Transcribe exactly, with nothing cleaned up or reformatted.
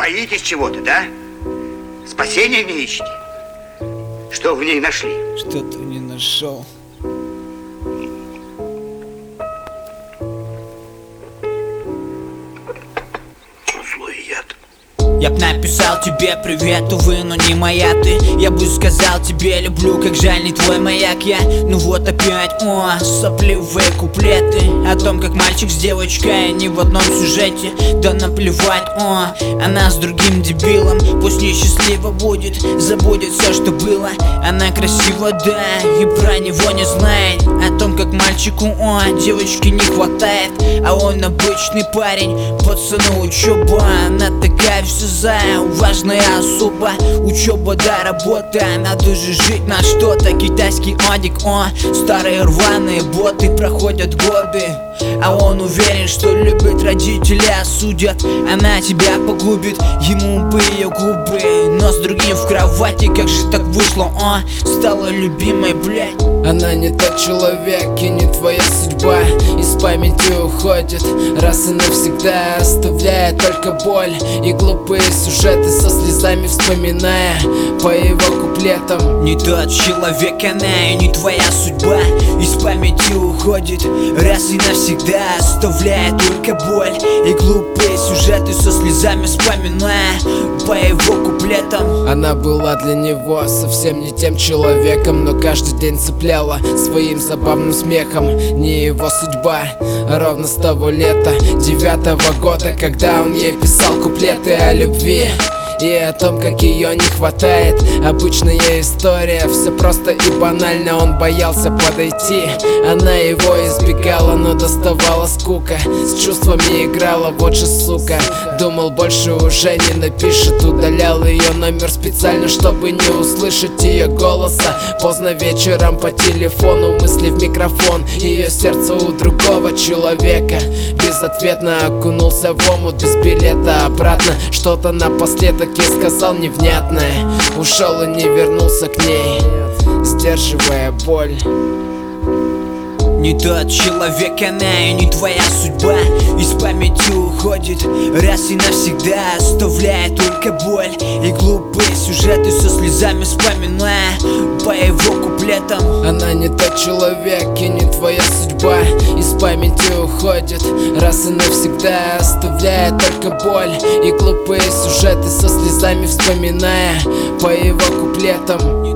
боитесь чего-то, да? Спасения не ищете? Что в ней нашли? Что-то не нашел. Злой яд. Я б написал тебе привет, увы, но не моя ты. Я бы сказал тебе люблю, как жаль не твой маяк я. Ну вот опять, о, сопливые куплеты о том, как мальчик с девочкой не в одном сюжете. Да наплевать, о, она с другим дебилом. Пусть несчастлива будет, забудет все, что было. Она красива, да, и про него не знает. О том, как мальчику, о, девочки не хватает. А он обычный парень, пацану учеба. Она такая все за, важная особа. Учеба, да, работа, надо же жить на что-то. Китайский одик, о, старые рваные боты. Проходят годы, а он уверен, что любит, родители осудят. Она тебя погубит, ему бы ее губы. Но с другим в кровати, как же так вышло, о, стала любимой, блядь. Она не тот человек и не твоя судьба. Из памяти уходит раз и навсегда, оставляя только боль и глупые сюжеты со слезами вспоминая по его куплетам. Не тот человек, она и не твоя судьба. Из памяти уходит раз и навсегда, оставляя только боль и глупые сюжеты со слезами вспоминая по его куплетам. Она была для него совсем не тем человеком, но каждый день цепляла своим забавным смехом. Не его судьба, а ровно с того лета девятого года, когда он ей писал куплеты о любви и о том, как ее не хватает. Обычная история, все просто и банально. Он боялся подойти, она его избегала, но доставала скука. С чувствами играла, вот же сука. Думал, больше уже не напишет. Удалял ее номер специально, чтобы не услышать ее голоса. Поздно вечером по телефону, мысли в микрофон. Ее сердце у другого человека. Безответно окунулся в омут, без билета обратно. Что-то напоследок я сказал невнятное. Ушел и не вернулся к ней, сдерживая боль. Не тот человек, она и не твоя судьба. Из памяти уходит раз и навсегда, оставляя только боль и глупые сюжеты со слезами вспоминая по его куплетам. Она не тот человек и не твоя судьба. Из памяти уходит раз и навсегда, оставляя только боль и глупые сюжеты со слезами вспоминая по его куплетам.